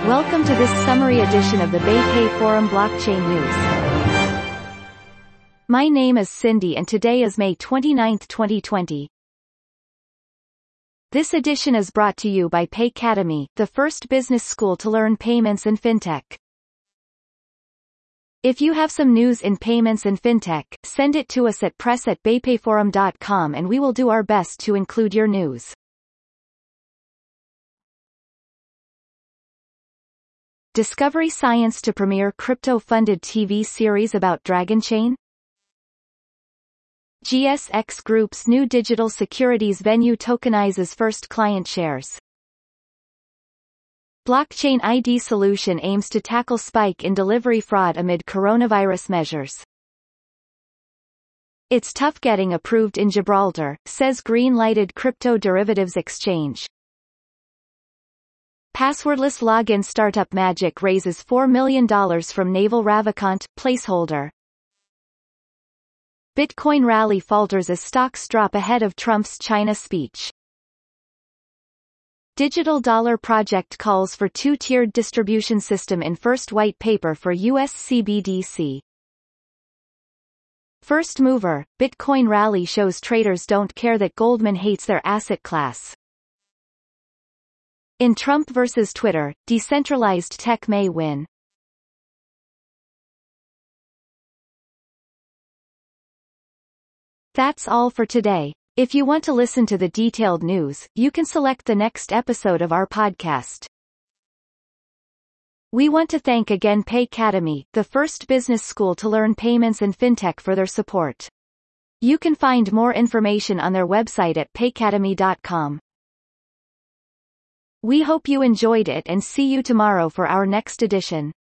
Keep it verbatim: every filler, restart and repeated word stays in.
Welcome to this summary edition of the BayPay Forum Blockchain News. My name is Cindy and today is May twenty-ninth, twenty twenty. This edition is brought to you by Paycademy, the first business school to learn payments and fintech. If you have some news in payments and fintech, send it to us at press at baypayforum dot com and we will do our best to include your news. Discovery Science to premiere crypto-funded T V series about DragonChain? G S X Group's new digital securities venue tokenizes first client shares. Blockchain I D solution aims to tackle spike in delivery fraud amid coronavirus measures. It's tough getting approved in Gibraltar, says green-lighted crypto derivatives exchange. Passwordless login startup Magic raises four million dollars from Naval Ravikant, placeholder. Bitcoin rally falters as stocks drop ahead of Trump's China speech. Digital Dollar Project calls for two-tiered distribution system in first white paper for U S C B D C. First mover, Bitcoin rally shows traders don't care that Goldman hates their asset class. In Trump versus Twitter, decentralized tech may win. That's all for today. If you want to listen to the detailed news, you can select the next episode of our podcast. We want to thank again Paycademy, the first business school to learn payments and fintech, for their support. You can find more information on their website at paycademy dot com. We hope you enjoyed it and see you tomorrow for our next edition.